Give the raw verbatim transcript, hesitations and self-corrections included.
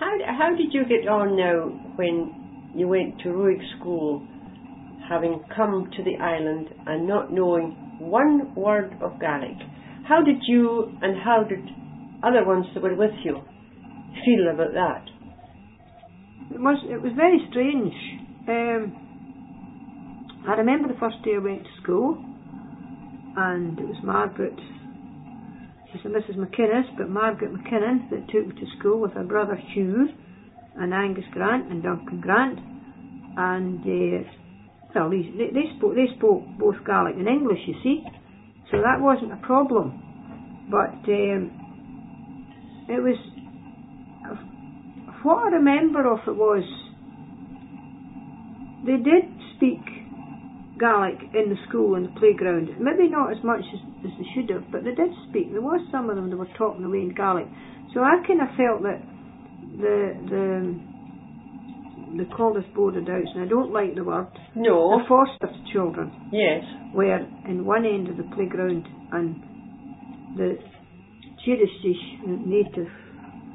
how, how did you get on now when you went to Ruig School, having come to the island and not knowing one word of Gaelic? How did you and how did other ones that were with you feel about that? It was it was very strange. Um, I remember the first day I went to school, and it was Margaret. She's a Missus McInnes, but Margaret McKinnon that took me to school with her brother Hugh, and Angus Grant and Duncan Grant, and uh, well, they, they spoke they spoke both Gaelic and English, you see, so that wasn't a problem. But um, it was what I remember of it was they did speak Gaelic in the school and the playground. Maybe not as much as, as they should have, but they did speak. There was some of them that were talking away in Gaelic. So I kind of felt that the the they called us bordered outs, and I don't like the word. No. The foster children. Yes. Were in one end of the playground, and the Chiristish native